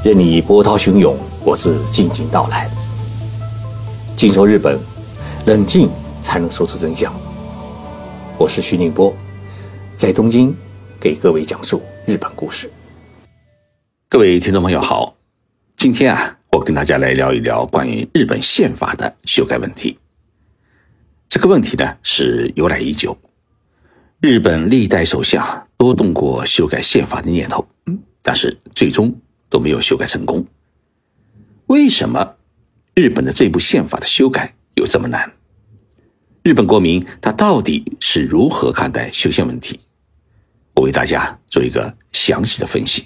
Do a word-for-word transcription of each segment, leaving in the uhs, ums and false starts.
任你波涛汹涌，我自静静到来。静说日本，冷静才能说出真相。我是徐宁波，在东京给各位讲述日本故事。 各位听众朋友好，今天啊，我跟大家来聊一聊关于日本宪法的修改问题。这个问题呢是由来已久，日本历代首相都动过修改宪法的念头，但是最终都没有修改成功。为什么日本的这部宪法的修改有这么难？日本国民他到底是如何看待修宪问题？我为大家做一个详细的分析。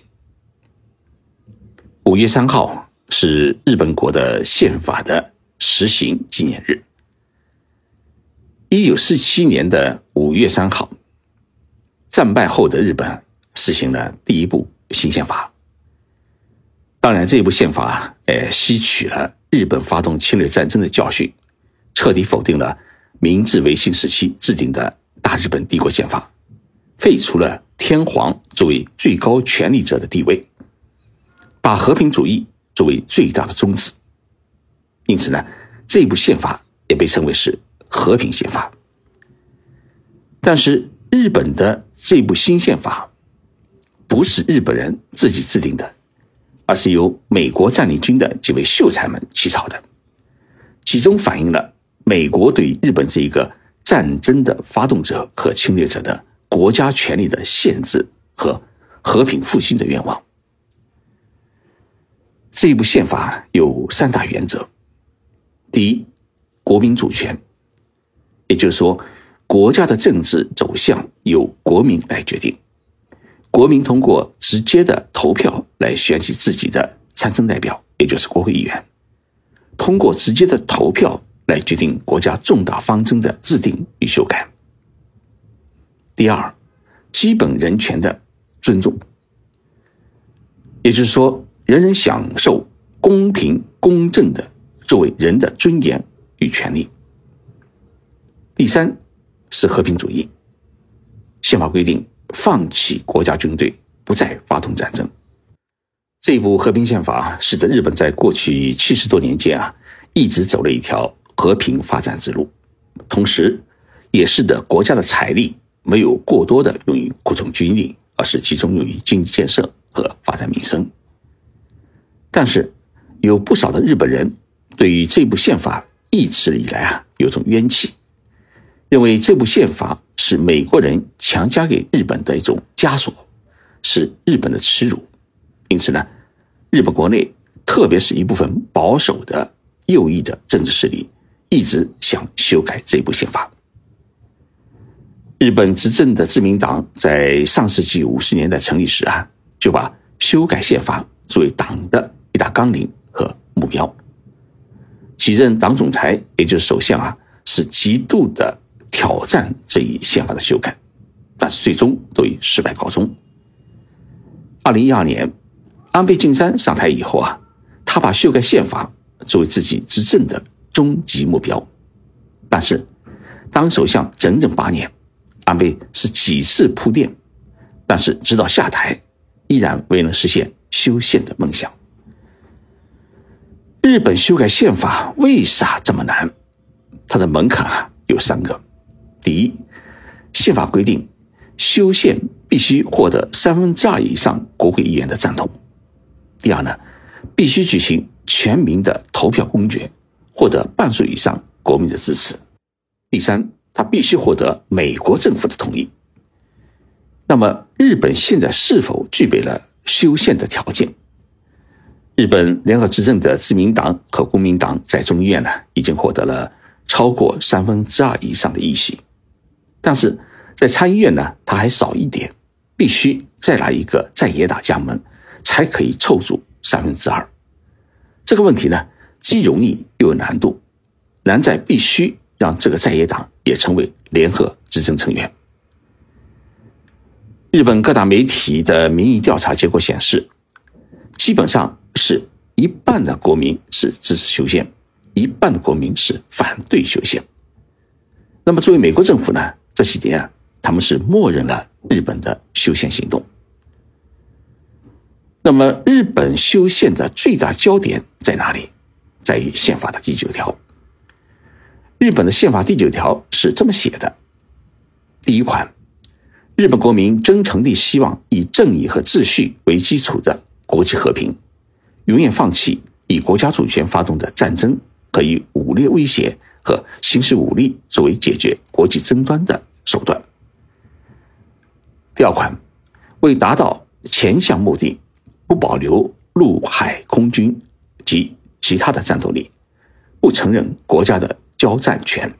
五月三号是日本国的宪法的实行纪念日。一九四七年的五月三号，战败后的日本实行了第一部新宪法。当然，这部宪法呃吸取了日本发动侵略战争的教训，彻底否定了明治维新时期制定的大日本帝国宪法，废除了天皇作为最高权力者的地位，把和平主义作为最大的宗旨。因此呢，这部宪法也被称为是和平宪法。但是日本的这部新宪法不是日本人自己制定的，而是由美国占领军的几位秀才们起草的，其中反映了美国对日本这一个战争的发动者和侵略者的国家权力的限制和和平复兴的愿望。这部宪法有三大原则。第一，国民主权，也就是说国家的政治走向由国民来决定，国民通过直接的投票来选举自己的参政代表，也就是国会议员，通过直接的投票来决定国家重大方针的制定与修改。第二，基本人权的尊重，也就是说人人享受公平公正的作为人的尊严与权利。第三是和平主义，宪法规定放弃国家军队，不再发动战争。这部和平宪法使得日本在过去七十多年间啊，一直走了一条和平发展之路，同时也使得国家的财力没有过多的用于扩充军力，而是集中用于经济建设和发展民生。但是有不少的日本人对于这部宪法一直以来啊有种冤气，认为这部宪法是美国人强加给日本的一种枷锁，是日本的耻辱。因此呢，日本国内特别是一部分保守的右翼的政治势力一直想修改这部宪法。日本执政的自民党在上世纪五十年代成立时啊，就把修改宪法作为党的一大纲领和目标。几任党总裁也就是首相啊，是极度的挑战这一宪法的修改，但是最终都以失败告终。二零一二年安倍晋三上台以后啊，他把修改宪法作为自己执政的终极目标。但是当首相整整八年，安倍是几次铺垫，但是直到下台依然未能实现修宪的梦想。日本修改宪法为啥这么难？它的门槛啊有三个。第一，宪法规定修宪必须获得三分之二以上国会议员的赞同。第二呢，必须举行全民的投票公决，获得半数以上国民的支持。第三，它必须获得美国政府的同意。那么日本现在是否具备了修宪的条件？日本联合执政的自民党和公民党在众议院呢，已经获得了超过三分之二以上的议席，但是在参议院呢，它还少一点，必须再来一个在野党加盟，才可以凑足三分之二。这个问题呢，既容易又有难度，难在必须让这个在野党也成为联合执政成员。日本各大媒体的民意调查结果显示，基本上是一半的国民是支持修宪，一半的国民是反对修宪。那么作为美国政府呢，这几年啊，他们是默认了日本的修宪行动。 那么日本修宪的最大焦点在哪里？在于宪法的第九条。日本的宪法第九条是这么写的：第一款，日本国民真诚地希望以正义和秩序为基础的国际和平，永远放弃以国家主权发动的战争和以武力威胁和行使武力作为解决国际争端的手段。第二款，为达到前项目的，不保留陆海空军及其他的战斗力，不承认国家的交战权。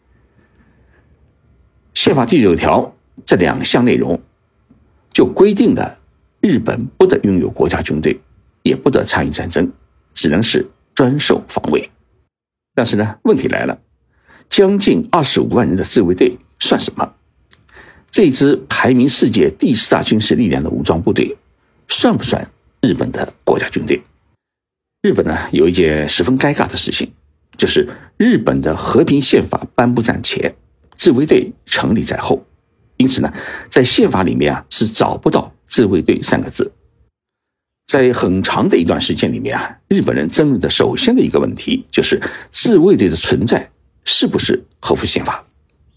宪法第九条这两项内容就规定了日本不得拥有国家军队，也不得参与战争，只能是专守防卫。但是呢，问题来了，将近二十五万人的自卫队算什么？这支排名世界第四大军事力量的武装部队算不算日本的国家军队？日本呢，有一件十分尴尬的事情，就是日本的和平宪法颁布在前，自卫队成立在后，因此呢，在宪法里面啊是找不到自卫队三个字。在很长的一段时间里面啊，日本人争论的首先的一个问题就是自卫队的存在是不是合乎宪法。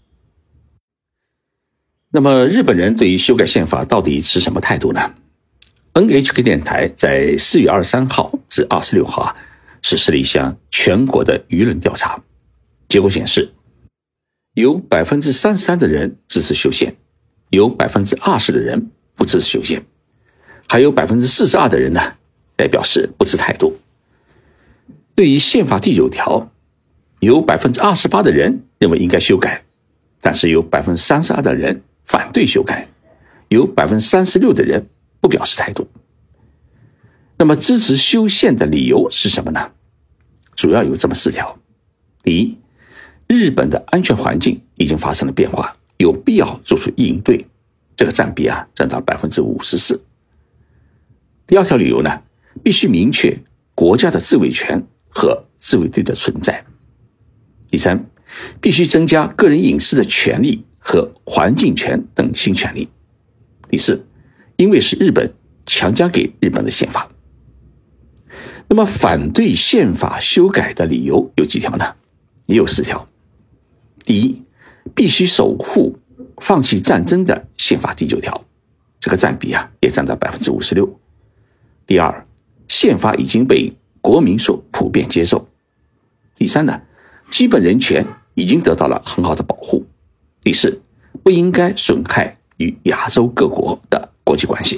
那么日本人对于修改宪法到底持什么态度呢？ N H K 电台在四月二十三号至二十六号啊，实施了一项全国的舆论调查，结果显示，有 百分之三十三 的人支持修宪，有 百分之二十 的人不支持修宪，还有 百分之四十二 的人呢，来表示不持态度。对于宪法第九条，有 百分之二十八 的人认为应该修改，但是有 百分之三十二 的人反对修改，有 百分之三十六 的人不表示态度。那么支持修宪的理由是什么呢？主要有这么四条。第一，日本的安全环境已经发生了变化，有必要做出应对，这个占比啊占到 百分之五十四。第二条理由呢，必须明确国家的自卫权和自卫队的存在。第三，必须增加个人隐私的权利和环境权等新权利。第四，因为是日本强加给日本的宪法。那么反对宪法修改的理由有几条呢？也有四条。第一，必须守护放弃战争的宪法第九条，这个占比啊也占到 百分之五十六。第二，宪法已经被国民所普遍接受。第三呢，基本人权已经得到了很好的保护。第四，不应该损害与亚洲各国的国际关系。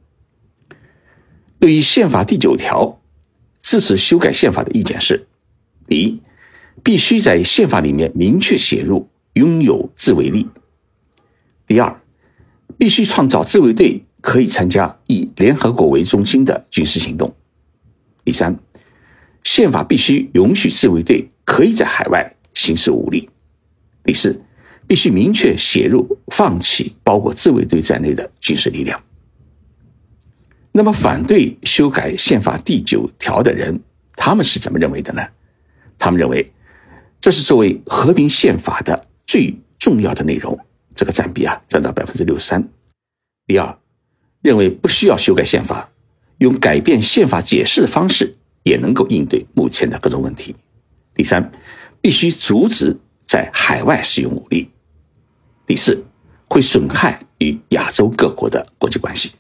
对于宪法第九条，支持修改宪法的意见是：第一，必须在宪法里面明确写入拥有自卫力；第二，必须创造自卫队可以参加以联合国为中心的军事行动；第三，宪法必须允许自卫队可以在海外行使武力；第四，必须明确写入放弃包括自卫队在内的军事力量。那么反对修改宪法第九条的人，他们是怎么认为的呢？他们认为这是作为和平宪法的最重要的内容，这个占比啊占到 百分之六十三。第二，认为不需要修改宪法，用改变宪法解释的方式也能够应对目前的各种问题。第三，必须阻止在海外使用武力。第四，会损害与亚洲各国的国际关系。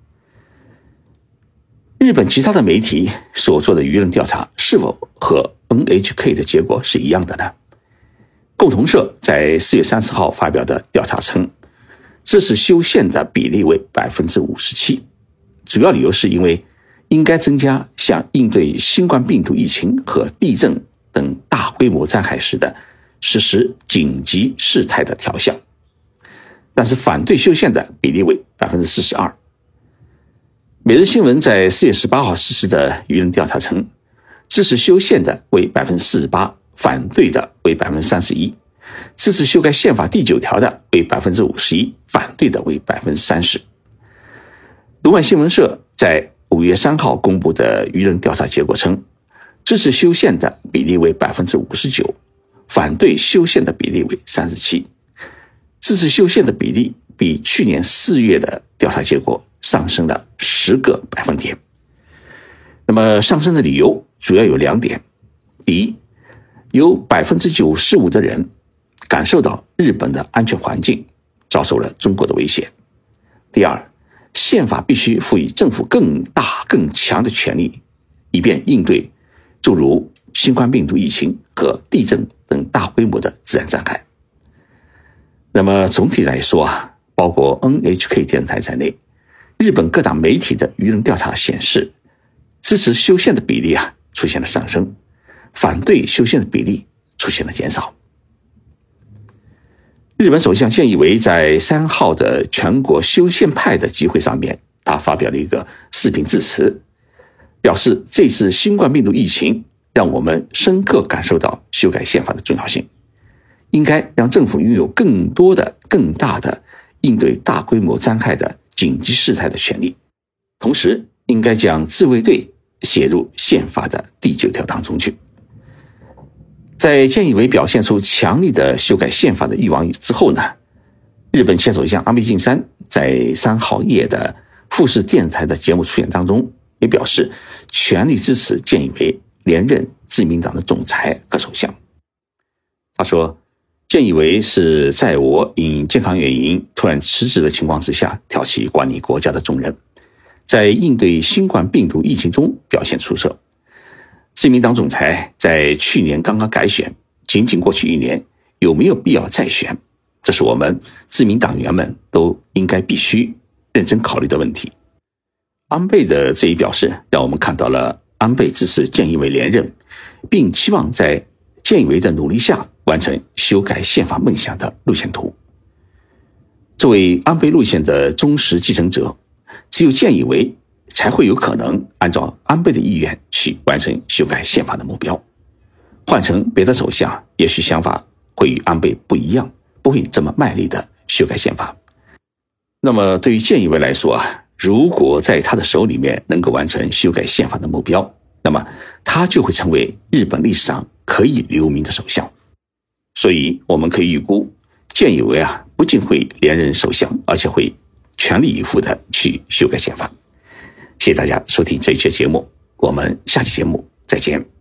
日本其他的媒体所做的舆论调查是否和 N H K 的结果是一样的呢？共同社在四月三十号发表的调查称，支持修宪的比例为 百分之五十七， 主要理由是因为应该增加像应对新冠病毒疫情和地震等大规模灾害时的实施紧急事态的条项，但是反对修宪的比例为 百分之四十二。每日新闻在四月十八号实施的舆论调查称，支持修宪的为 百分之四十八， 反对的为 百分之三十一， 支持修改宪法第九条的为 百分之五十一， 反对的为 百分之三十。读卖新闻社在五月三号公布的舆论调查结果称，支持修宪的比例为 百分之五十九， 反对修宪的比例为三十七， 支持修宪的比例比去年四月的调查结果上升了十个百分点。 那么上升的理由主要有两点：第一，有 百分之九十五 的人感受到日本的安全环境遭受了中国的威胁；第二，宪法必须赋予政府更大更强的权力，以便应对诸如新冠病毒疫情和地震等大规模的自然灾害。那么总体来说啊，包括 N H K 电视台在内，日本各大媒体的舆论调查显示，支持修宪的比例啊出现了上升，反对修宪的比例出现了减少。日本首相菅义伟在三号的全国修宪派的集会上面，他发表了一个视频致辞，表示这次新冠病毒疫情让我们深刻感受到修改宪法的重要性，应该让政府拥有更多的更大的应对大规模灾害的紧急事态的权利，同时应该将自卫队写入宪法的第九条当中去。在菅义伟表现出强力的修改宪法的欲望之后呢，日本前首相安倍晋三在三号夜的富士电视台的节目出演当中也表示全力支持菅义伟连任自民党的总裁和首相。他说，菅义伟是在我因健康原因突然辞职的情况之下挑起管理国家的重任，在应对新冠病毒疫情中表现出色。自民党总裁在去年刚刚改选，仅仅过去一年，有没有必要再选？这是我们自民党员们都应该必须认真考虑的问题。安倍的这一表示，让我们看到了安倍支持菅义伟连任，并期望在菅义伟的努力下完成修改宪法梦想的路线图。作为安倍路线的忠实继承者，只有菅义伟才会有可能按照安倍的意愿去完成修改宪法的目标。换成别的首相，也许想法会与安倍不一样，不会这么卖力的修改宪法。那么对于菅义伟来说啊，如果在他的手里面能够完成修改宪法的目标，那么他就会成为日本历史上可以留名的首相。所以我们可以预估，菅义伟啊不仅会连任首相，而且会全力以赴的去修改宪法。谢谢大家收听这一期节目，我们下期节目再见。